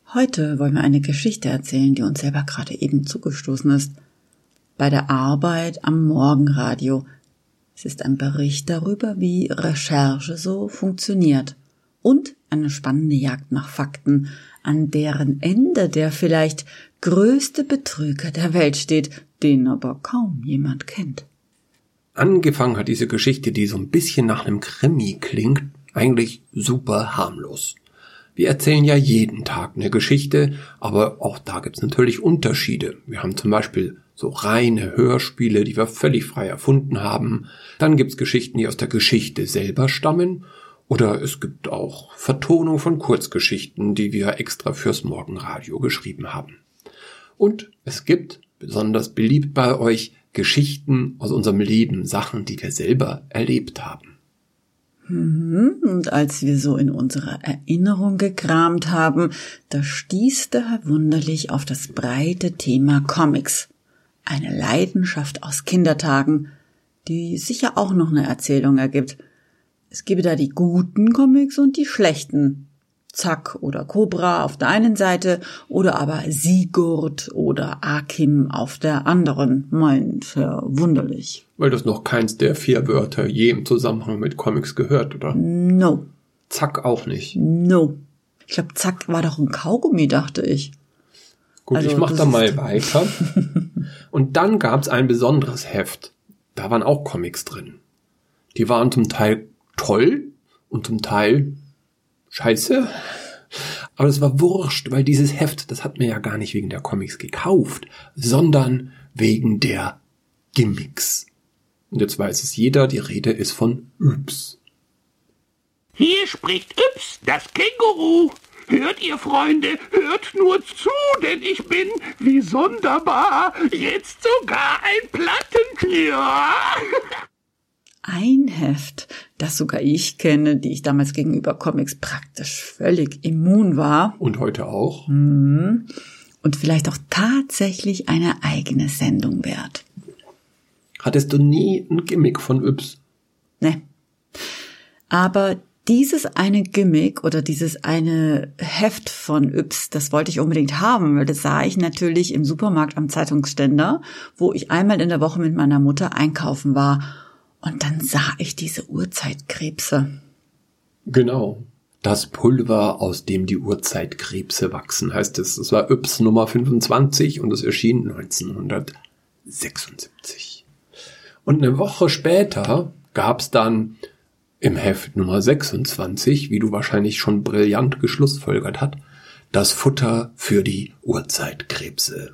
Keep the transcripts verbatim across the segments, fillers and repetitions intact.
Heute wollen wir eine Geschichte erzählen, die uns selber gerade eben zugestoßen ist. Bei der Arbeit am Morgenradio. Es ist ein Bericht darüber, wie Recherche so funktioniert. Und eine spannende Jagd nach Fakten, an deren Ende der vielleicht größte Betrüger der Welt steht, den aber kaum jemand kennt. Angefangen hat diese Geschichte, die so ein bisschen nach einem Krimi klingt, eigentlich super harmlos. Wir erzählen ja jeden Tag eine Geschichte, aber auch da gibt's natürlich Unterschiede. Wir haben zum Beispiel so reine Hörspiele, die wir völlig frei erfunden haben. Dann gibt's Geschichten, die aus der Geschichte selber stammen. Oder es gibt auch Vertonung von Kurzgeschichten, die wir extra fürs Morgenradio geschrieben haben. Und es gibt, besonders beliebt bei euch, Geschichten aus unserem Leben, Sachen, die wir selber erlebt haben. Und als wir so in unserer Erinnerung gekramt haben, da stieß der Herr Wunderlich auf das breite Thema Comics. Eine Leidenschaft aus Kindertagen, die sicher auch noch eine Erzählung ergibt. Es gebe da die guten Comics und die schlechten. Zack oder Cobra auf der einen Seite oder aber Sigurd oder Akim auf der anderen, meint Herr Wunderlich. Weil das noch keins der vier Wörter je im Zusammenhang mit Comics gehört, oder? No. Zack auch nicht. No. Ich glaube, Zack war doch ein Kaugummi, dachte ich. Gut, also, ich mach da mal weiter. Und dann gab's ein besonderes Heft. Da waren auch Comics drin. Die waren zum Teil toll und zum Teil scheiße. Aber das war wurscht, weil dieses Heft, das hat mir ja gar nicht wegen der Comics gekauft, sondern wegen der Gimmicks. Und jetzt weiß es jeder, die Rede ist von Yps. Hier spricht Yps, das Känguru. Hört ihr, Freunde, hört nur zu, denn ich bin, wie sonderbar, jetzt sogar ein Plattentier. Ein Heft, das sogar ich kenne, die ich damals gegenüber Comics praktisch völlig immun war. Und heute auch. Und vielleicht auch tatsächlich eine eigene Sendung wert. Hattest du nie ein Gimmick von Yps? Ne. Aber dieses eine Gimmick oder dieses eine Heft von Yps, das wollte ich unbedingt haben, weil das sah ich natürlich im Supermarkt am Zeitungsständer, wo ich einmal in der Woche mit meiner Mutter einkaufen war. Und dann sah ich diese Urzeitkrebse. Genau. Das Pulver, aus dem die Urzeitkrebse wachsen, heißt es. Das war Yps Nummer fünfundzwanzig und es erschien neunzehnhundertsechsundsiebzig. Und eine Woche später gab's dann im Heft Nummer sechsundzwanzig, wie du wahrscheinlich schon brillant geschlussfolgert hast, das Futter für die Urzeitkrebse.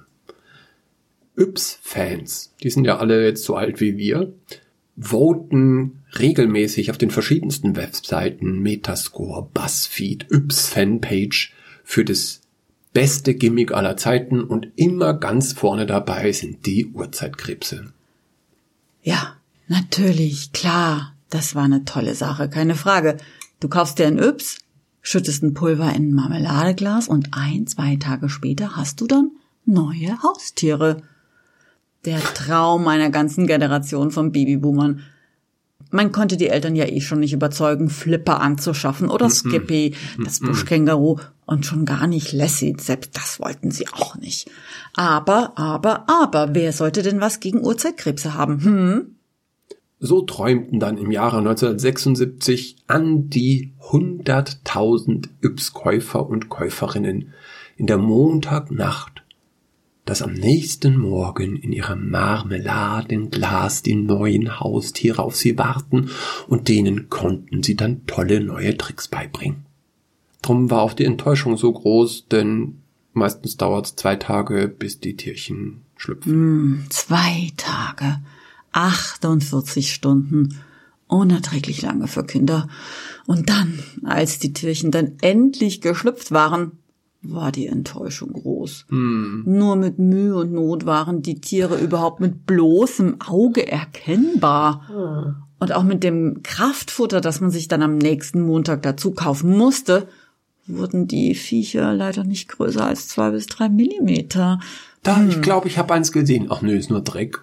Yps-Fans, die sind ja alle jetzt so alt wie wir, voten regelmäßig auf den verschiedensten Webseiten, Metascore, Buzzfeed, Yps-Fanpage für das beste Gimmick aller Zeiten und immer ganz vorne dabei sind die Urzeitkrebse. Ja, natürlich, klar, das war eine tolle Sache, keine Frage. Du kaufst dir ein Yps, schüttest ein Pulver in ein Marmeladeglas und ein, zwei Tage später hast du dann neue Haustiere. Der Traum einer ganzen Generation von Babyboomern. Man konnte die Eltern ja eh schon nicht überzeugen, Flipper anzuschaffen oder Skippy, das Buschkänguru und schon gar nicht Lassie, selbst das wollten sie auch nicht. Aber, aber, aber, wer sollte denn was gegen Urzeitkrebse haben? Hm? So träumten dann im Jahre neunzehnhundertsechsundsiebzig an die hunderttausend Yps-Käufer und Käuferinnen in der Montagnacht, dass am nächsten Morgen in ihrem Marmeladenglas die neuen Haustiere auf sie warten und denen konnten sie dann tolle neue Tricks beibringen. Drum war auch die Enttäuschung so groß, denn meistens dauert es zwei Tage, bis die Tierchen schlüpfen. Mm, zwei Tage, achtundvierzig Stunden, unerträglich lange für Kinder. Und dann, als die Tierchen dann endlich geschlüpft waren, war die Enttäuschung groß. Hm. Nur mit Mühe und Not waren die Tiere überhaupt mit bloßem Auge erkennbar. Hm. Und auch mit dem Kraftfutter, das man sich dann am nächsten Montag dazu kaufen musste, wurden die Viecher leider nicht größer als zwei bis drei Millimeter. Da, hm. ich glaube, ich habe eins gesehen. Ach nö, ist nur Dreck.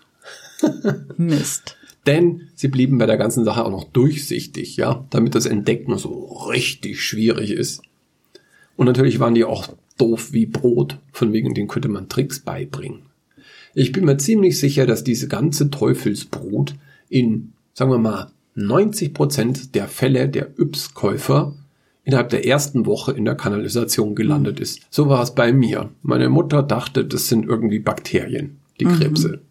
Mist. Denn sie blieben bei der ganzen Sache auch noch durchsichtig, ja, damit das Entdecken so richtig schwierig ist. Und natürlich waren die auch doof wie Brot, von wegen den könnte man Tricks beibringen. Ich bin mir ziemlich sicher, dass diese ganze Teufelsbrut in, sagen wir mal, neunzig Prozent der Fälle der Yps-Käufer innerhalb der ersten Woche in der Kanalisation gelandet ist. So war es bei mir. Meine Mutter dachte, das sind irgendwie Bakterien, die mhm. Krebse.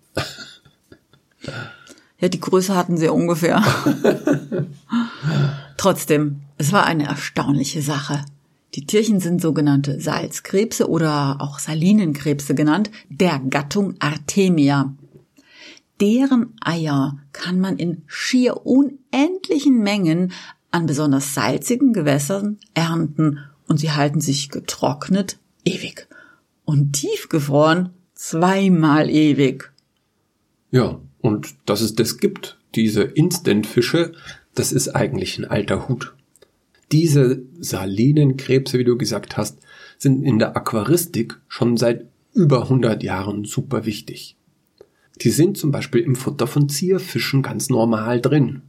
Ja, die Größe hatten sie ungefähr. Trotzdem, es war eine erstaunliche Sache. Die Tierchen sind sogenannte Salzkrebse oder auch Salinenkrebse genannt, der Gattung Artemia. Deren Eier kann man in schier unendlichen Mengen an besonders salzigen Gewässern ernten und sie halten sich getrocknet ewig und tiefgefroren zweimal ewig. Ja, und dass es das gibt, diese Instant-Fische, das ist eigentlich ein alter Hut. Diese Salinenkrebse, wie du gesagt hast, sind in der Aquaristik schon seit über hundert Jahren super wichtig. Die sind zum Beispiel im Futter von Zierfischen ganz normal drin.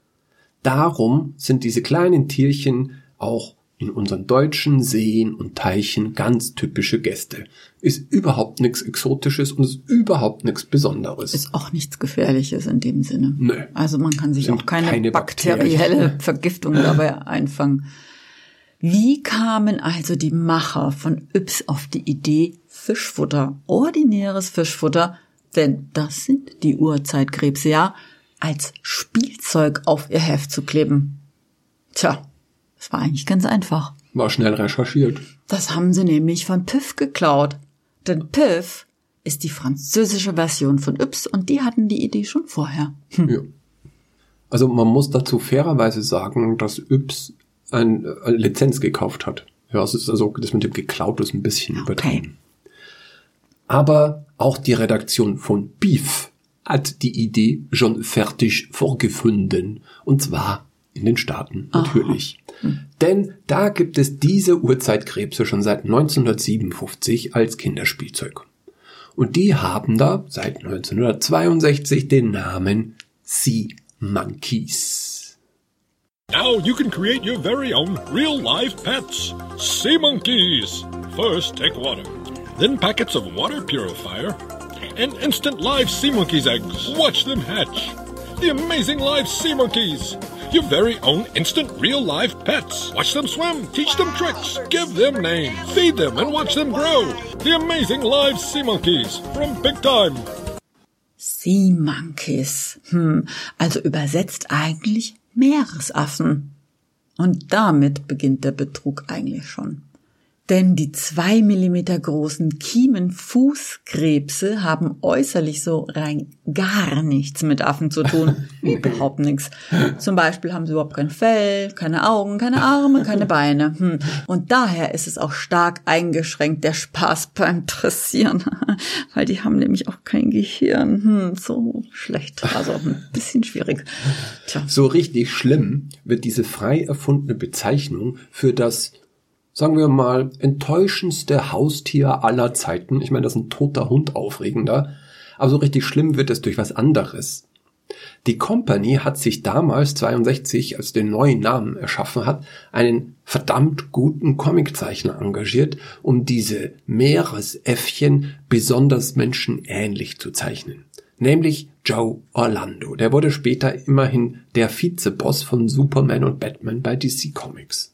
Darum sind diese kleinen Tierchen auch in unseren deutschen Seen und Teichen ganz typische Gäste. Ist überhaupt nichts Exotisches und ist überhaupt nichts Besonderes. Ist auch nichts Gefährliches in dem Sinne. Nö. Also man kann sich Sind auch keine, keine bakterielle Bakterien. Vergiftung dabei einfangen. Wie kamen also die Macher von Yps auf die Idee, Fischfutter, ordinäres Fischfutter, denn das sind die Urzeitkrebse ja, als Spielzeug auf ihr Heft zu kleben? Tja, das war eigentlich ganz einfach. War schnell recherchiert. Das haben sie nämlich von Piff geklaut. Denn Piff ist die französische Version von Yps und die hatten die Idee schon vorher. Hm. Ja. Also man muss dazu fairerweise sagen, dass Yps eine Lizenz gekauft hat. Ja, es ist also das mit dem geklaut ist ein bisschen Okay. übertrieben. Aber auch die Redaktion von Piff hat die Idee schon fertig vorgefunden. Und zwar in den Staaten natürlich. Hm. Denn da gibt es diese Urzeitkrebse schon seit neunzehnhundertsiebenundfünfzig als Kinderspielzeug. Und die haben da seit neunzehnhundertzweiundsechzig den Namen Sea Monkeys. Now you can create your very own real-life pets. Sea monkeys. First, take water. Then packets of water purifier. And instant live sea monkeys eggs. Watch them hatch. The amazing live sea monkeys. Your very own instant real-life pets. Watch them swim, teach them tricks, give them names, feed them and watch them grow. The amazing live sea monkeys from Big Time. Sea Monkeys. Hm, also übersetzt eigentlich Meeresaffen. Und damit beginnt der Betrug eigentlich schon. Denn die zwei Millimeter großen Kiemenfußkrebse haben äußerlich so rein gar nichts mit Affen zu tun. Überhaupt nichts. Zum Beispiel haben sie überhaupt kein Fell, keine Augen, keine Arme, keine Beine. Hm. Und daher ist es auch stark eingeschränkt, der Spaß beim Dressieren. Weil die haben nämlich auch kein Gehirn. Hm, so schlecht. Also ein bisschen schwierig. Tja. So richtig schlimm wird diese frei erfundene Bezeichnung für das, sagen wir mal, enttäuschendste Haustier aller Zeiten. Ich meine, das ist ein toter Hund aufregender. Aber so richtig schlimm wird es durch was anderes. Die Company hat sich damals, zweiundsechzig, als den neuen Namen erschaffen hat, einen verdammt guten Comiczeichner engagiert, um diese Meeresäffchen besonders menschenähnlich zu zeichnen. Nämlich Joe Orlando. Der wurde später immerhin der Vizeboss von Superman und Batman bei D C Comics.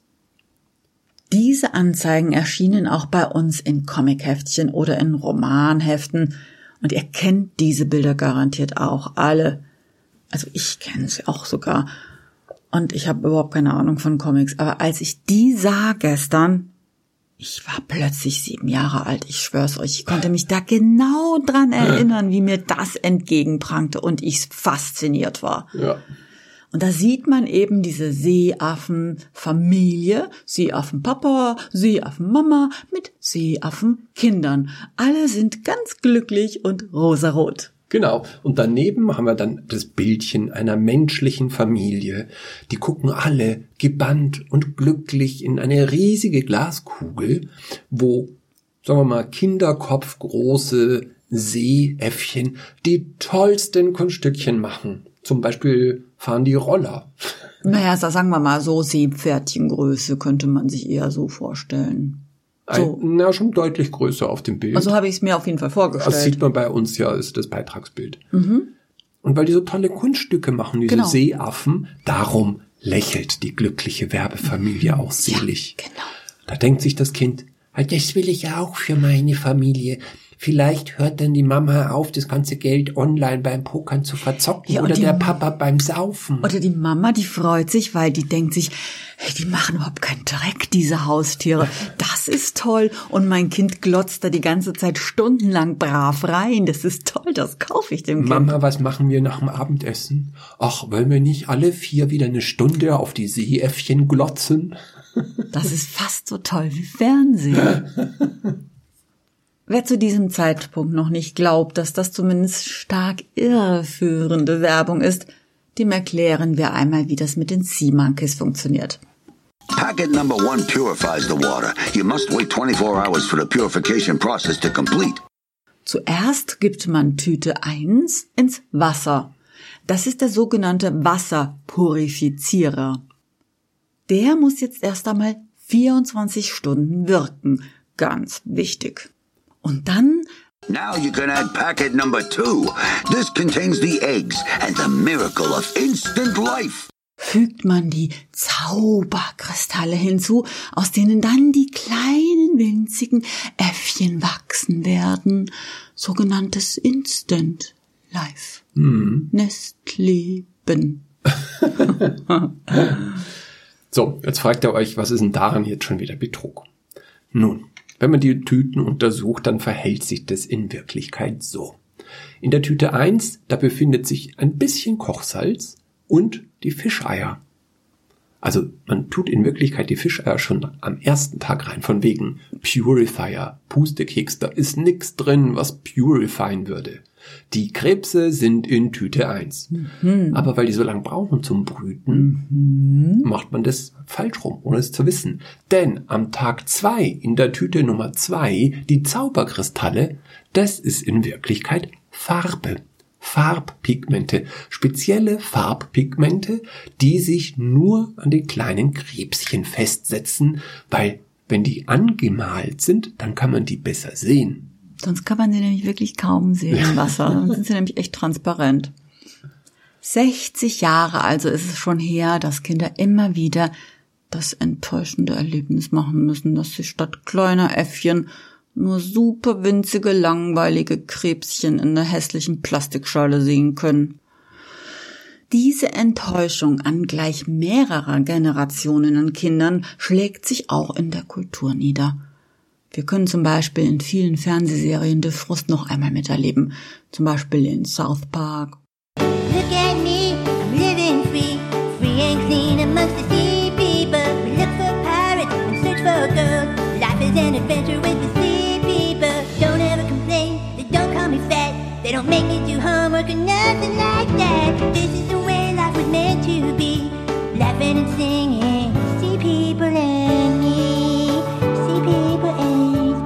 Diese Anzeigen erschienen auch bei uns in Comicheftchen oder in Romanheften. Und ihr kennt diese Bilder garantiert auch alle. Also ich kenne sie auch sogar. Und ich habe überhaupt keine Ahnung von Comics. Aber als ich die sah gestern, ich war plötzlich sieben Jahre alt. Ich schwör's euch, ich konnte mich da genau dran erinnern, wie mir das entgegenprangte und ich fasziniert war. Ja. Und da sieht man eben diese Seeaffenfamilie, Seeaffenpapa, Seeaffenmama mit Seeaffenkindern. Alle sind ganz glücklich und rosarot. Genau. Und daneben haben wir dann das Bildchen einer menschlichen Familie. Die gucken alle gebannt und glücklich in eine riesige Glaskugel, wo, sagen wir mal, kinderkopfgroße Seeäffchen die tollsten Kunststückchen machen. Zum Beispiel fahren die Roller. Naja, sagen wir mal so, Seepferdchengröße könnte man sich eher so vorstellen. So. Ein, na, schon deutlich größer auf dem Bild. Also habe ich es mir auf jeden Fall vorgestellt. Das sieht man bei uns ja, ist das Beitragsbild. Mhm. Und weil die so tolle Kunststücke machen, diese Genau. Seeaffen, darum lächelt die glückliche Werbefamilie auch selig. Ja, genau. Da denkt sich das Kind, das will ich auch für meine Familie. Vielleicht hört dann die Mama auf, das ganze Geld online beim Pokern zu verzocken Ja, oder die, der Papa beim Saufen. Oder die Mama, die freut sich, weil die denkt sich, hey, die machen überhaupt keinen Dreck, diese Haustiere. Das ist toll. Und mein Kind glotzt da die ganze Zeit stundenlang brav rein. Das ist toll, das kaufe ich dem Kind. Mama, was machen wir nach dem Abendessen? Ach, wollen wir nicht alle vier wieder eine Stunde auf die Seeäffchen glotzen? Das ist fast so toll wie Fernsehen. Wer zu diesem Zeitpunkt noch nicht glaubt, dass das zumindest stark irreführende Werbung ist, dem erklären wir einmal, wie das mit den Sea Monkeys funktioniert. Packet number one purifies the water. You must wait twenty-four hours for the purification process to complete. Zuerst gibt man Tüte eins ins Wasser. Das ist der sogenannte Wasserpurifizierer. Der muss jetzt erst einmal vierundzwanzig Stunden wirken. Ganz wichtig. Und dann Now you can add packet number two. This contains the eggs and the miracle of instant life. fügt man die Zauberkristalle hinzu, aus denen dann die kleinen winzigen Äffchen wachsen werden. Sogenanntes Instant Life. Hm. Nestleben. So, jetzt fragt ihr euch, was ist denn daran jetzt schon wieder Betrug? Nun, wenn man die Tüten untersucht, dann verhält sich das in Wirklichkeit so. In der Tüte eins, da befindet sich ein bisschen Kochsalz und die Fischeier. Also man tut in Wirklichkeit die Fischeier schon am ersten Tag rein, von wegen Purifier, Pustekeks, da ist nix drin, was purifieren würde. Die Krebse sind in Tüte eins. Mhm. Aber weil die so lange brauchen zum Brüten, mhm. macht man das falsch rum, ohne es zu wissen. Denn am Tag zwei, in der Tüte Nummer zwei, die Zauberkristalle, das ist in Wirklichkeit Farbe. Farbpigmente, spezielle Farbpigmente, die sich nur an den kleinen Krebschen festsetzen, weil wenn die angemalt sind, dann kann man die besser sehen. Sonst kann man sie nämlich wirklich kaum sehen im Wasser. Dann sind sie nämlich echt transparent. sechzig Jahre also ist es schon her, dass Kinder immer wieder das enttäuschende Erlebnis machen müssen, dass sie statt kleiner Äffchen nur super winzige, langweilige Krebschen in einer hässlichen Plastikschale sehen können. Diese Enttäuschung an gleich mehrerer Generationen an Kindern schlägt sich auch in der Kultur nieder. Wir können zum Beispiel in vielen Fernsehserien den Frust noch einmal miterleben. Zum Beispiel in South Park. Look at me, I'm living free, free and clean amongst the sea people. We look for pirates and search for gold. Life is an adventure with the sea people. Don't ever complain, they don't call me fat. They don't make me do homework or nothing like that. This is the way life was meant to be, laughing and singing, sea people and me, sea people and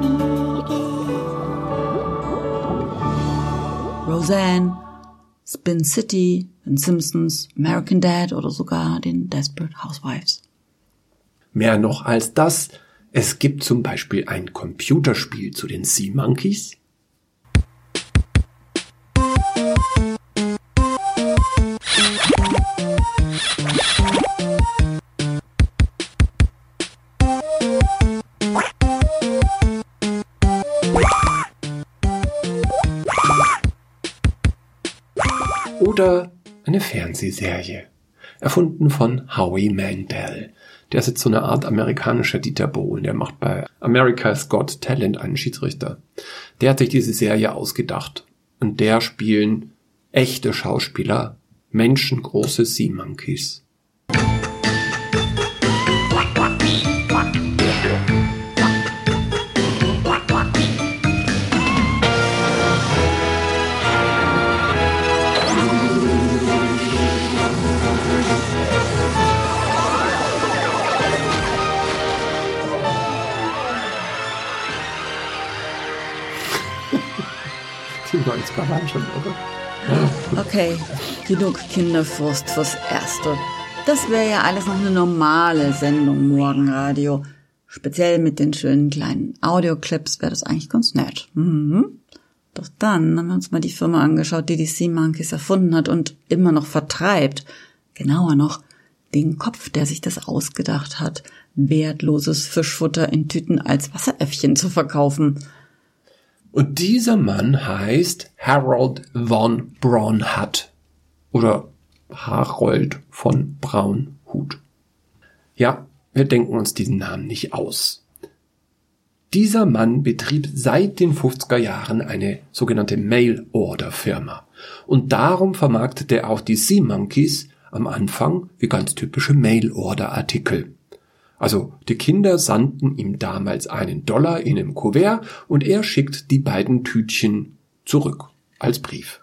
Roseanne, Spin City, den Simpsons, American Dad oder sogar den Desperate Housewives. Mehr noch als das, es gibt zum Beispiel ein Computerspiel zu den Sea Monkeys. Oder eine Fernsehserie, erfunden von Howie Mandel. Der ist jetzt so eine Art amerikanischer Dieter Bohlen, der macht bei America's Got Talent einen Schiedsrichter. Der hat sich diese Serie ausgedacht und der spielen echte Schauspieler, menschengroße Sea Monkeys. Die neunziger waren schon, oder? Okay, genug Kinderfrust fürs Erste. Das wäre ja alles noch eine normale Sendung Morgenradio. Speziell mit den schönen kleinen Audioclips wäre das eigentlich ganz nett. Mhm. Doch dann haben wir uns mal die Firma angeschaut, die die Sea Monkeys erfunden hat und immer noch vertreibt. Genauer noch, den Kopf, der sich das ausgedacht hat, wertloses Fischfutter in Tüten als Wasseräffchen zu verkaufen. Und dieser Mann heißt Harold von Braunhut oder Harold von Braunhut. Ja, wir denken uns diesen Namen nicht aus. Dieser Mann betrieb seit den fünfziger Jahren eine sogenannte Mail-Order-Firma. Und darum vermarktete er auch die Sea Monkeys am Anfang wie ganz typische Mail-Order-Artikel. Also die Kinder sandten ihm damals einen Dollar in einem Kuvert und er schickt die beiden Tütchen zurück als Brief.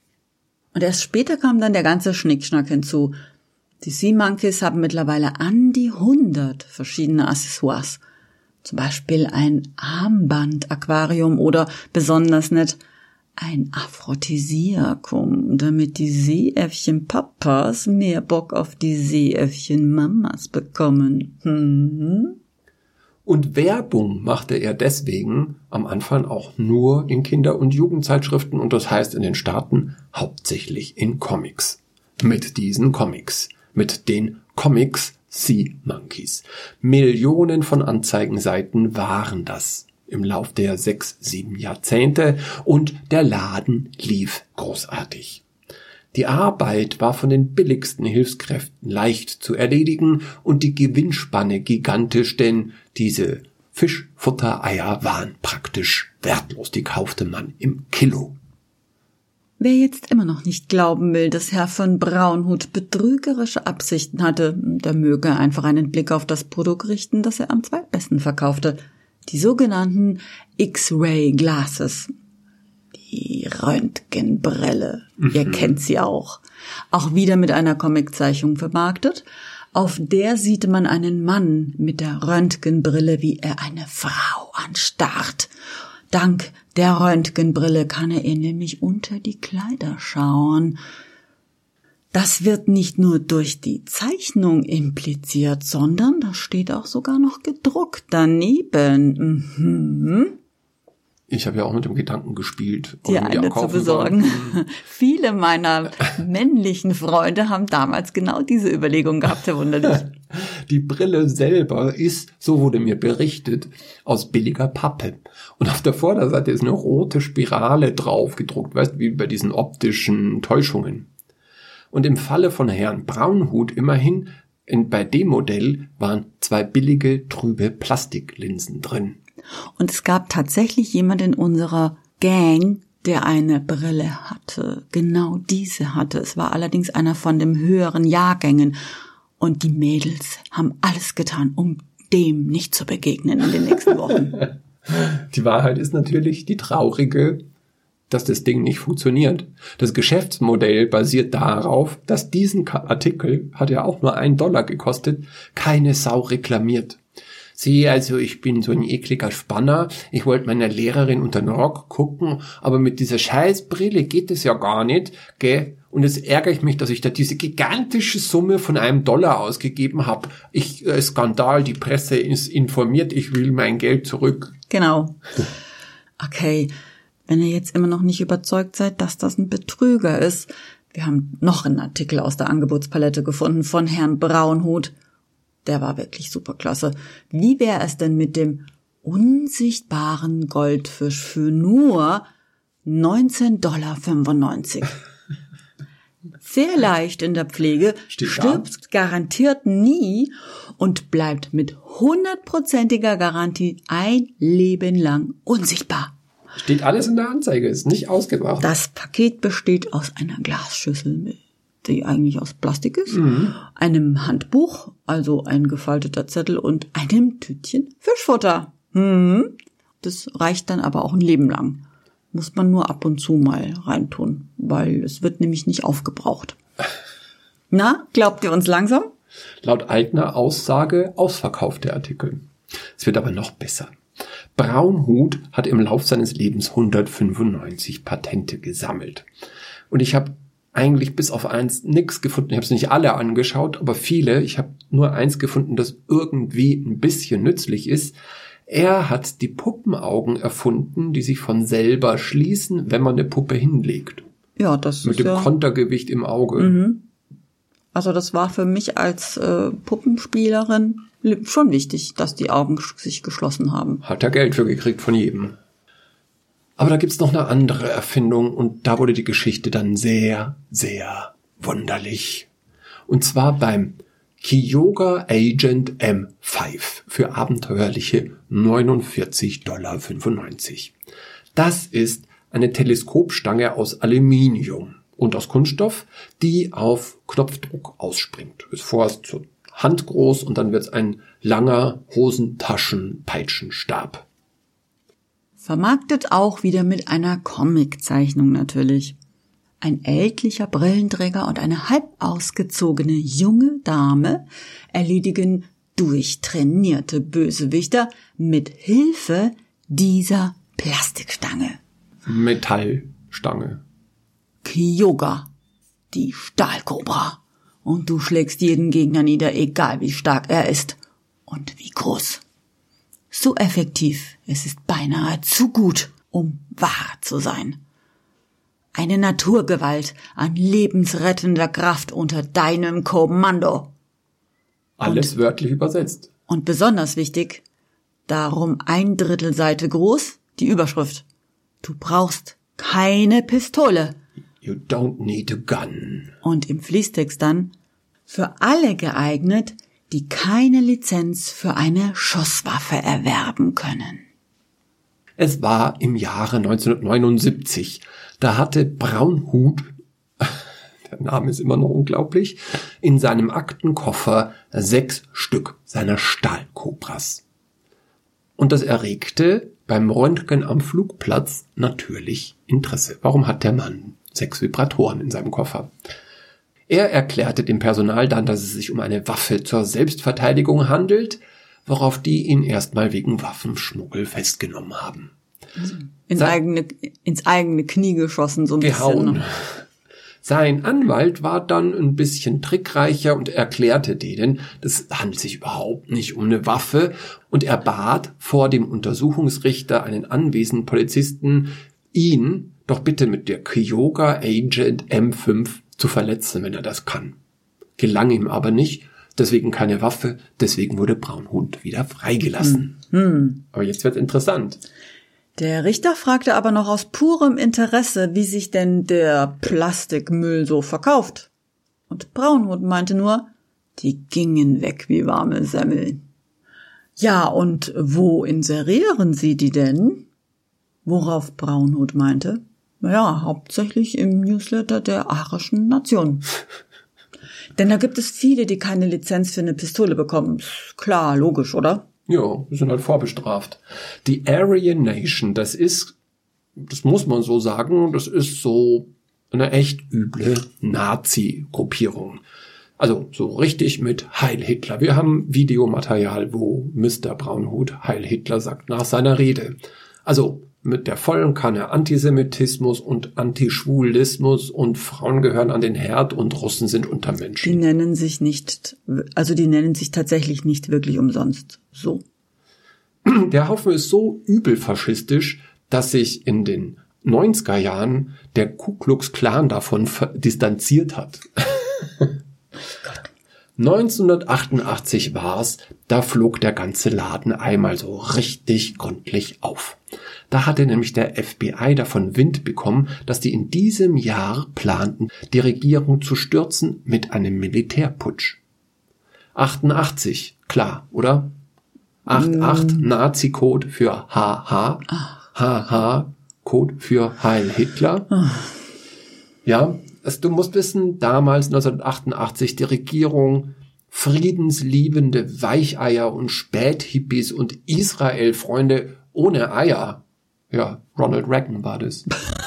Und erst später kam dann der ganze Schnickschnack hinzu. Die Sea Monkeys haben mittlerweile an die hundert verschiedene Accessoires. Zum Beispiel ein Armband-Aquarium oder besonders nett ein Aphrodisiakum, damit die Seeäffchen-Papas mehr Bock auf die Seeäffchen-Mamas bekommen. Hm? Und Werbung machte er deswegen am Anfang auch nur in Kinder- und Jugendzeitschriften und das heißt in den Staaten hauptsächlich in Comics. Mit diesen Comics, mit den Comics Sea Monkeys. Millionen von Anzeigenseiten waren das im Lauf der sechs, sieben Jahrzehnte und der Laden lief großartig. Die Arbeit war von den billigsten Hilfskräften leicht zu erledigen und die Gewinnspanne gigantisch, denn diese Fischfuttereier waren praktisch wertlos. Die kaufte man im Kilo. Wer jetzt immer noch nicht glauben will, dass Herr von Braunhut betrügerische Absichten hatte, der möge einfach einen Blick auf das Produkt richten, das er am zweitbesten verkaufte. Die sogenannten X-Ray Glasses. Die Röntgenbrille. Mhm. Ihr kennt sie auch. Auch wieder mit einer Comiczeichnung vermarktet. Auf der sieht man einen Mann mit der Röntgenbrille, wie er eine Frau anstarrt. Dank der Röntgenbrille kann er ihr nämlich unter die Kleider schauen. Das wird nicht nur durch die Zeichnung impliziert, sondern das steht auch sogar noch gedruckt daneben. Mhm. Ich habe ja auch mit dem Gedanken gespielt, dir eine zu besorgen. Viele meiner männlichen Freunde haben damals genau diese Überlegung gehabt, Herr Wunderlich. Die Brille selber ist, so wurde mir berichtet, aus billiger Pappe. Und auf der Vorderseite ist eine rote Spirale drauf gedruckt, weißt du, wie bei diesen optischen Täuschungen. Und im Falle von Herrn Braunhut immerhin, in, bei dem Modell waren zwei billige, trübe Plastiklinsen drin. Und es gab tatsächlich jemand in unserer Gang, der eine Brille hatte. Genau diese hatte. Es war allerdings einer von den höheren Jahrgängen. Und die Mädels haben alles getan, um dem nicht zu begegnen in den nächsten Wochen. Die Wahrheit ist natürlich die traurige, dass das Ding nicht funktioniert. Das Geschäftsmodell basiert darauf, dass diesen Artikel, hat ja auch nur einen Dollar gekostet, keine Sau reklamiert. Sieh, also ich bin so ein ekliger Spanner, ich wollte meiner Lehrerin unter den Rock gucken, aber mit dieser Scheißbrille geht es ja gar nicht, gell? Und jetzt ärgere ich mich, dass ich da diese gigantische Summe von einem Dollar ausgegeben habe. Ich, äh, Skandal, die Presse ist informiert, ich will mein Geld zurück. Genau. Okay, wenn ihr jetzt immer noch nicht überzeugt seid, dass das ein Betrüger ist, wir haben noch einen Artikel aus der Angebotspalette gefunden von Herrn Braunhut. Der war wirklich superklasse. Wie wäre es denn mit dem unsichtbaren Goldfisch für nur neunzehn Komma fünfundneunzig Dollar? Sehr leicht in der Pflege, Steht stirbt da. Garantiert nie und bleibt mit hundertprozentiger Garantie ein Leben lang unsichtbar. Steht alles in der Anzeige, ist nicht ausgebracht. Das Paket besteht aus einer Glasschüssel, die eigentlich aus Plastik ist, mhm. einem Handbuch, also ein gefalteter Zettel und einem Tütchen Fischfutter. Mhm. Das reicht dann aber auch ein Leben lang. Muss man nur ab und zu mal reintun, weil es wird nämlich nicht aufgebraucht. Na, glaubt ihr uns langsam? Laut eigener Aussage ausverkauft der Artikel. Es wird aber noch besser. Braunhut hat im Lauf seines Lebens hundertfünfundneunzig Patente gesammelt. Und ich habe eigentlich bis auf eins nichts gefunden. Ich habe es nicht alle angeschaut, aber viele. Ich habe nur eins gefunden, das irgendwie ein bisschen nützlich ist. Er hat die Puppenaugen erfunden, die sich von selber schließen, wenn man eine Puppe hinlegt. Ja, das Mit ist dem ja... Kontergewicht im Auge. Mhm. Also das war für mich als äh, Puppenspielerin schon wichtig, dass die Augen sich geschlossen haben. Hat er Geld für gekriegt von jedem. Aber da gibt's noch eine andere Erfindung und da wurde die Geschichte dann sehr, sehr wunderlich. Und zwar beim Kyogre Agent M fünf für abenteuerliche neunundvierzig Komma fünfundneunzig Dollar. Das ist eine Teleskopstange aus Aluminium und aus Kunststoff, die auf Knopfdruck ausspringt. Ist vorerst so handgroß und dann wird's ein langer Hosentaschen-Peitschenstab. Vermarktet auch wieder mit einer Comiczeichnung natürlich. Ein ältlicher Brillenträger und eine halb ausgezogene junge Dame erledigen durchtrainierte Bösewichter mit Hilfe dieser Plastikstange. Metallstange. Kyogre, die Stahlkobra. Und du schlägst jeden Gegner nieder, egal wie stark er ist und wie groß. So effektiv, es ist beinahe zu gut, um wahr zu sein. Eine Naturgewalt an lebensrettender Kraft unter deinem Kommando. Alles Und, wörtlich übersetzt. Und besonders wichtig, darum ein Drittel Seite groß, die Überschrift. Du brauchst keine Pistole. You don't need a gun. Und im Fließtext dann, für alle geeignet, die keine Lizenz für eine Schusswaffe erwerben können. Es war im Jahre neunzehnhundertneunundsiebzig. Da hatte Braunhut, der Name ist immer noch unglaublich, in seinem Aktenkoffer sechs Stück seiner Stahlkobras. Und das erregte beim Röntgen am Flugplatz natürlich Interesse. Warum hat der Mann sechs Vibratoren in seinem Koffer? Er erklärte dem Personal dann, dass es sich um eine Waffe zur Selbstverteidigung handelt, worauf die ihn erstmal wegen Waffenschmuggel festgenommen haben. Ins eigene, ins eigene Knie geschossen, so ein Gehauen. bisschen. Sein Anwalt war dann ein bisschen trickreicher und erklärte denen, das handelt sich überhaupt nicht um eine Waffe, und er bat vor dem Untersuchungsrichter einen anwesenden Polizisten, ihn doch bitte mit der Kyogre Agent M fünf zu verletzen, wenn er das kann. Gelang ihm aber nicht, deswegen keine Waffe, deswegen wurde Braunhut wieder freigelassen. Hm. Aber jetzt wird interessant. Der Richter fragte aber noch aus purem Interesse, wie sich denn der Plastikmüll so verkauft. Und Braunhut meinte nur, die gingen weg wie warme Semmeln. Ja, und wo inserieren Sie die denn? Worauf Braunhut meinte, naja, hauptsächlich im Newsletter der arischen Nation. Denn da gibt es viele, die keine Lizenz für eine Pistole bekommen. Klar, logisch, oder? Ja, die sind halt vorbestraft. Die Aryan Nation, das ist, das muss man so sagen, das ist so eine echt üble Nazi-Gruppierung. Also so richtig mit Heil Hitler. Wir haben Videomaterial, wo Mister Braunhut Heil Hitler sagt nach seiner Rede. Also mit der vollen Kanne Antisemitismus und Antischwulismus und Frauen gehören an den Herd und Russen sind Untermenschen. Die nennen sich nicht, also die nennen sich tatsächlich nicht wirklich umsonst so. Der Haufen ist so übel faschistisch, dass sich in den neunziger Jahren der Ku Klux Klan davon distanziert hat. neunzehnhundertachtundachtzig war's, da flog der ganze Laden einmal so richtig gründlich auf. Da hatte nämlich der F B I davon Wind bekommen, dass die in diesem Jahr planten, die Regierung zu stürzen mit einem Militärputsch. achtundachtzig, klar, oder? achtundachtzig, mm. Nazi-Code für H H, H H-Code für Heil Hitler. Ja, also du musst wissen, damals neunzehnhundertachtundachtzig die Regierung friedensliebende Weicheier und Späthippies und Israel-Freunde ohne Eier. Ja, Ronald Reagan war das.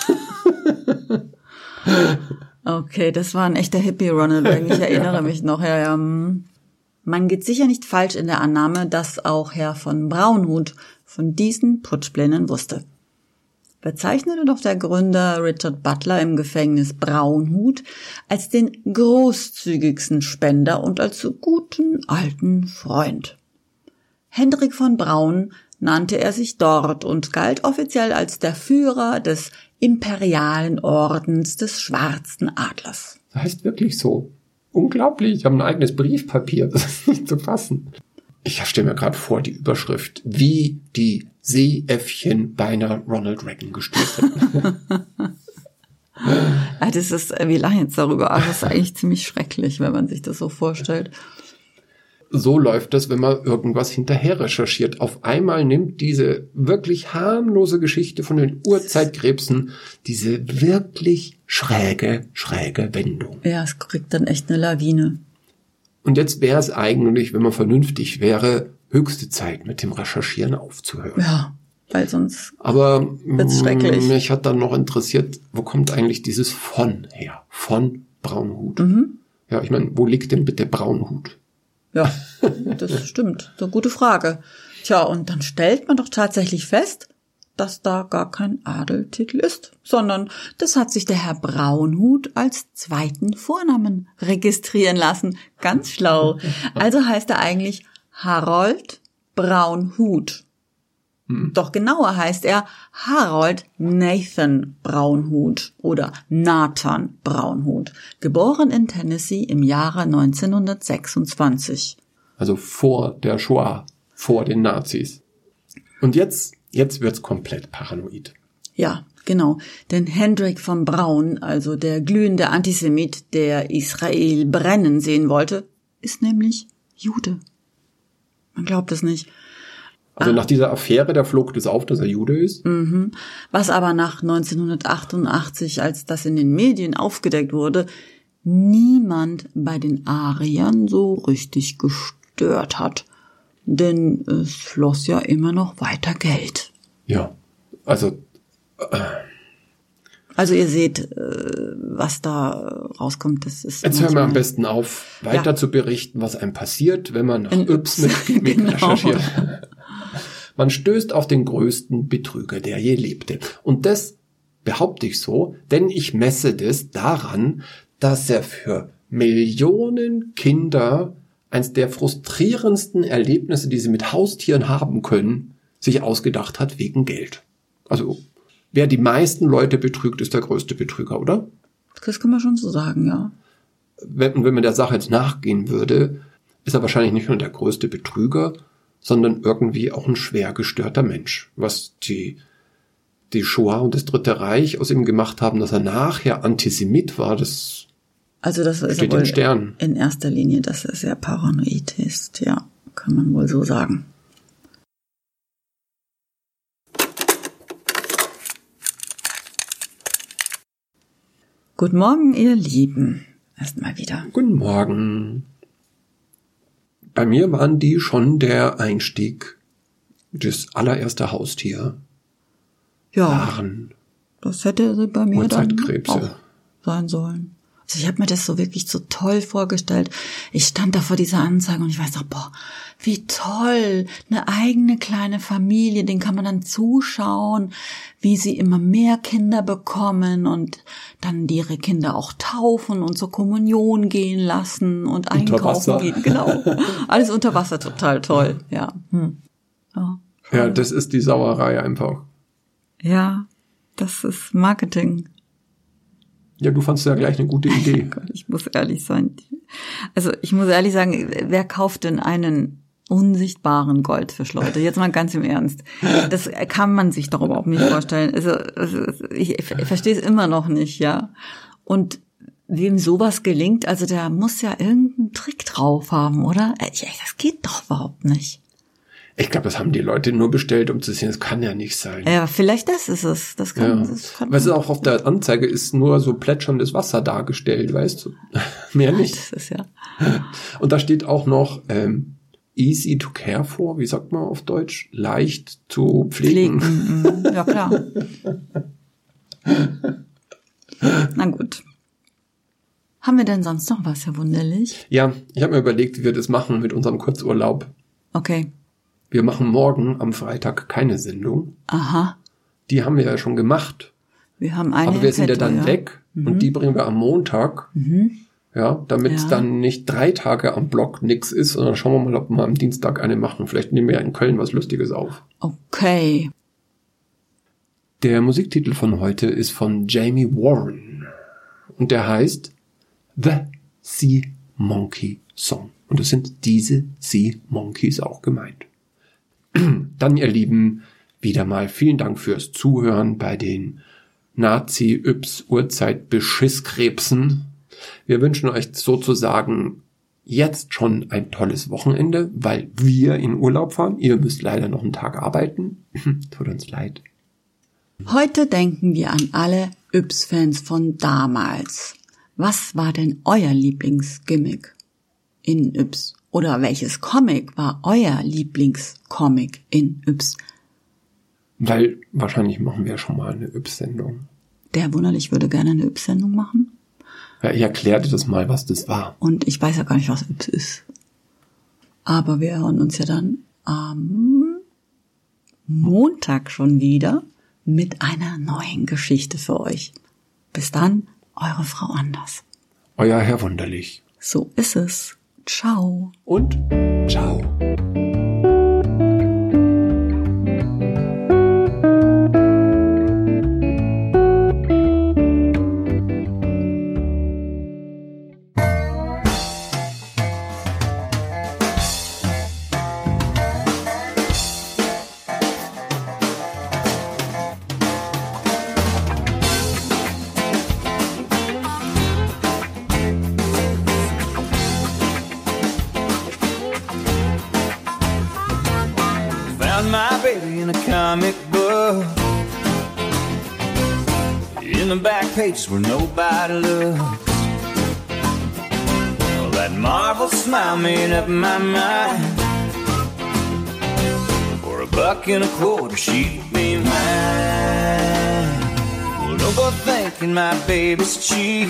Okay, das war ein echter Hippie, Ronald Reagan. Ich erinnere ja. mich noch. Ja, ja. Man geht sicher nicht falsch in der Annahme, dass auch Herr von Braunhut von diesen Putschplänen wusste. bezeichnete doch der Gründer Richard Butler im Gefängnis Braunhut als den großzügigsten Spender und als guten alten Freund. Hendrik von Braun nannte er sich dort und galt offiziell als der Führer des Imperialen Ordens des Schwarzen Adlers. Das heißt wirklich so. Unglaublich, ich habe ein eigenes Briefpapier, das ist nicht zu fassen. Ich stelle mir gerade vor, die Überschrift, wie die Seeäffchen beinahe Ronald Reagan gestürzt hätten. Ja, das ist, wir lachen jetzt darüber, aber das ist eigentlich ziemlich schrecklich, wenn man sich das so vorstellt. So läuft das, wenn man irgendwas hinterher recherchiert. Auf einmal nimmt diese wirklich harmlose Geschichte von den Urzeitkrebsen diese wirklich schräge, schräge Wendung. Ja, es kriegt dann echt eine Lawine. Und jetzt wäre es eigentlich, wenn man vernünftig wäre, höchste Zeit, mit dem Recherchieren aufzuhören. Ja, weil sonst Aber wird's schrecklich. Mich hat dann noch interessiert, wo kommt eigentlich dieses von her? Von Braunhut. Mhm. Ja, ich meine, wo liegt denn bitte Braunhut? Ja, das stimmt. So, gute Frage. Tja, und dann stellt man doch tatsächlich fest, dass da gar kein Adeltitel ist, sondern das hat sich der Herr Braunhut als zweiten Vornamen registrieren lassen. Ganz schlau. Also heißt er eigentlich Harold Braunhut. Hm. Doch genauer heißt er Harold Nathan Braunhut oder Nathan Braunhut, geboren in Tennessee im Jahre neunzehnhundertsechsundzwanzig. Also vor der Shoah, vor den Nazis. Und jetzt, jetzt wird's komplett paranoid. Ja, genau. Denn Hendrik von Braun, also der glühende Antisemit, der Israel brennen sehen wollte, ist nämlich Jude. Man glaubt es nicht. Also nach dieser Affäre, da flog das auf, dass er Jude ist. Mhm. Was aber nach neunzehnhundertachtundachtzig, als das in den Medien aufgedeckt wurde, niemand bei den Ariern so richtig gestört hat. Denn es floss ja immer noch weiter Geld. Ja, also... Äh, also ihr seht, was da rauskommt. Das ist jetzt hören wir am besten auf, weiter ja. zu berichten, was einem passiert, wenn man nach Yps mit, mit genau. recherchiert. Man stößt auf den größten Betrüger, der je lebte. Und das behaupte ich so, denn ich messe das daran, dass er für Millionen Kinder eines der frustrierendsten Erlebnisse, die sie mit Haustieren haben können, sich ausgedacht hat wegen Geld. Also wer die meisten Leute betrügt, ist der größte Betrüger, oder? Das kann man schon so sagen, ja. Wenn, wenn man der Sache jetzt nachgehen würde, ist er wahrscheinlich nicht nur der größte Betrüger, sondern irgendwie auch ein schwer gestörter Mensch. Was die, die Shoah und das Dritte Reich aus ihm gemacht haben, dass er nachher Antisemit war, das also das ist steht wohl in Sternen. In erster Linie, dass er sehr paranoid ist, ja, kann man wohl so sagen. Guten Morgen, ihr Lieben. Erstmal wieder. Guten Morgen. Bei mir waren die schon der Einstieg, das allererste Haustier. Ja, waren das hätte bei mir dann auch sein sollen. Also ich habe mir das so wirklich so toll vorgestellt. Ich stand da vor dieser Anzeige und ich weiß doch, boah, wie toll, eine eigene kleine Familie, den kann man dann zuschauen, wie sie immer mehr Kinder bekommen und dann ihre Kinder auch taufen und zur Kommunion gehen lassen und einkaufen gehen. Genau, alles unter Wasser, total toll, ja. Hm. Ja, ja, das ist die Sauerei einfach. Ja, das ist Marketing. Ja, du fandst ja gleich eine gute Idee. Gott, ich muss ehrlich sein. Also ich muss ehrlich sagen, wer kauft denn einen unsichtbaren Goldfisch, Leute? Jetzt mal ganz im Ernst. Das kann man sich doch überhaupt nicht vorstellen. Also ich, ich verstehe es immer noch nicht, ja. Und wem sowas gelingt, also der muss ja irgendeinen Trick drauf haben, oder? Das geht doch überhaupt nicht. Ich glaube, das haben die Leute nur bestellt, um zu sehen, das kann ja nicht sein. Ja, vielleicht das ist es. Das kann, ja. das kann weißt du, auch auf der Anzeige ist nur so plätscherndes Wasser dargestellt, weißt du? Mehr nicht. Das ist ja. Und da steht auch noch ähm, easy to care for, wie sagt man auf Deutsch? Leicht zu pflegen. Pflegen, ja klar. Na gut. Haben wir denn sonst noch was, Herr Wunderlich? Ja, ich habe mir überlegt, wie wir das machen mit unserem Kurzurlaub. Okay. Wir machen morgen am Freitag keine Sendung. Aha. Die haben wir ja schon gemacht. Wir haben eine Aber wir sind ja Petto, dann ja. weg Mhm. und die bringen wir am Montag. Mhm. Ja, damit es Ja. dann nicht drei Tage am Block nix ist. Und dann schauen wir mal, ob wir am Dienstag eine machen. Vielleicht nehmen wir ja in Köln was Lustiges auf. Okay. Der Musiktitel von heute ist von Jamie Warren. Und der heißt The Sea Monkey Song. Und es sind diese Sea Monkeys auch gemeint. Dann, ihr Lieben, wieder mal vielen Dank fürs Zuhören bei den Nazi-Yps-Uhrzeit-Beschisskrebsen. Wir wünschen euch sozusagen jetzt schon ein tolles Wochenende, weil wir in Urlaub fahren. Ihr müsst leider noch einen Tag arbeiten. Tut uns leid. Heute denken wir an alle Yps-Fans von damals. Was war denn euer Lieblingsgimmick in Yps? Oder welches Comic war euer Lieblingscomic in Yps? Weil wahrscheinlich machen wir schon mal eine Yps-Sendung. Der Wunderlich würde gerne eine Yps-Sendung machen. Ja, ich erklärte das mal, was das war. Und ich weiß ja gar nicht, was Yps ist. Aber wir hören uns ja dann am Montag schon wieder mit einer neuen Geschichte für euch. Bis dann, eure Frau Anders. Euer Herr Wunderlich. So ist es. Ciao. Und ciao. Found my baby in a comic book, in the back pages where nobody looks. Well, that Marvel smile made up my mind. For a buck and a quarter she'd be mine. Well, don't go thinking my baby's cheap.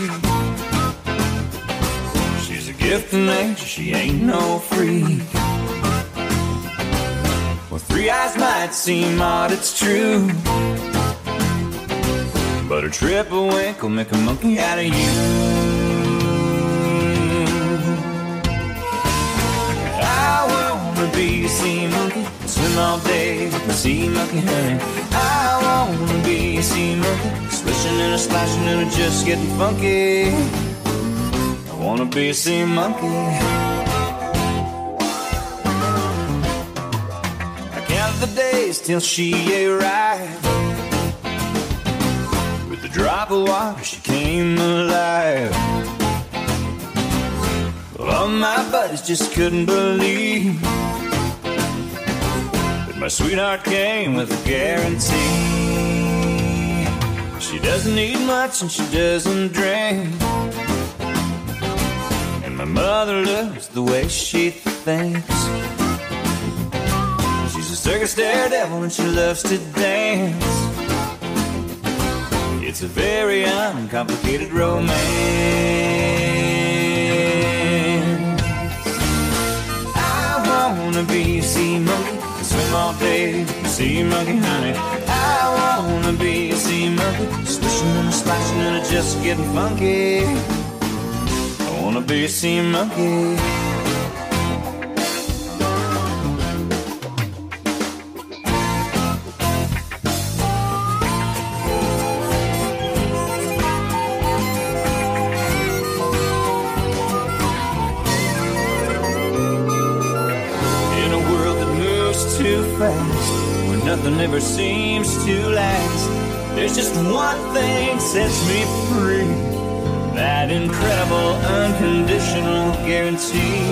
She's a gift of nature, she ain't no freak. Well, three eyes might seem odd, it's true, but a triple wink will make a monkey out of you. I wanna be a sea monkey, swim all day with my sea monkey honey. I wanna be a sea monkey, splishing and a splashing and a just getting funky. I wanna be a sea monkey. The days till she arrived. With a drop of water she came alive. Well, all my buddies just couldn't believe that my sweetheart came with a guarantee. She doesn't eat much and she doesn't drink, and my mother loves the way she thinks. Circus daredevil and she loves to dance. It's a very uncomplicated romance. I wanna be a sea monkey, swim all day, sea monkey honey. I wanna be a sea monkey, splishing and splashing and just getting funky. I wanna be a sea monkey. Where nothing ever seems to last, there's just one thing sets me free, that incredible unconditional guarantee.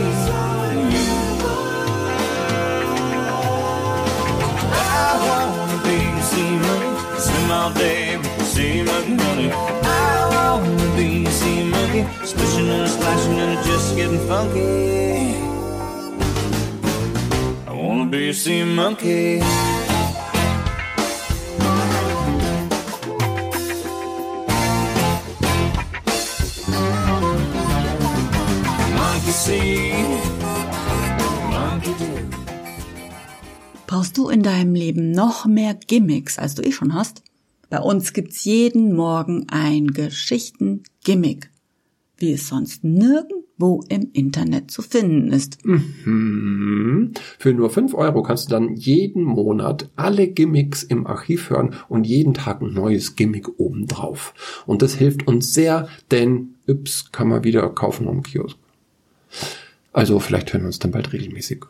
I wanna be a sea monkey, swim all day with the sea monkey honey. I wanna be a sea monkey, splishing and splashing and just getting funky. I wanna be a sea monkey. Monkey see, monkey do. Brauchst du in deinem Leben noch mehr Gimmicks, als du eh schon hast? Bei uns gibt's jeden Morgen ein Geschichten-Gimmick, wie es sonst nirgendwo im Internet zu finden ist. Mhm. Für nur fünf Euro kannst du dann jeden Monat alle Gimmicks im Archiv hören und jeden Tag ein neues Gimmick obendrauf. Und das hilft uns sehr, denn Yps kann man wieder kaufen am Kiosk. Also vielleicht hören wir uns dann bald regelmäßig.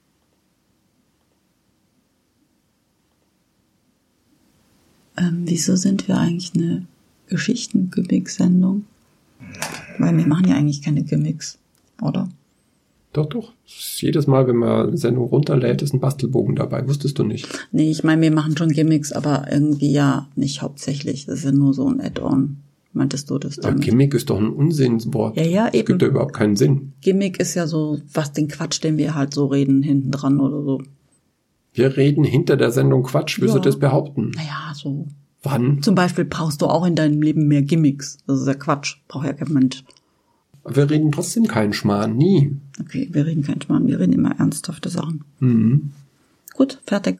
Ähm, wieso sind wir eigentlich eine Geschichten-Gimmick-Sendung? Weil wir machen ja eigentlich keine Gimmicks, oder? Doch, doch. Jedes Mal, wenn man eine Sendung runterlädt, ist ein Bastelbogen dabei. Wusstest du nicht? Nee, ich meine, wir machen schon Gimmicks, aber irgendwie ja nicht hauptsächlich. Das ist ja nur so ein Add-on. Meintest du das damit? Aber Gimmick ist doch ein Unsinnswort. Ja, ja, eben. Es gibt ja überhaupt keinen Sinn. Gimmick ist ja so, was den Quatsch, den wir halt so reden, hinten dran oder so. Wir reden hinter der Sendung Quatsch. Willst Ja. du das behaupten? Naja, so. Wann? Zum Beispiel brauchst du auch in deinem Leben mehr Gimmicks. Das ist ja Quatsch. Braucht ja kein Mensch. Wir reden trotzdem keinen Schmarrn. Nie. Okay, wir reden kein Schmarrn. Wir reden immer ernsthafte Sachen. Mhm. Gut, fertig.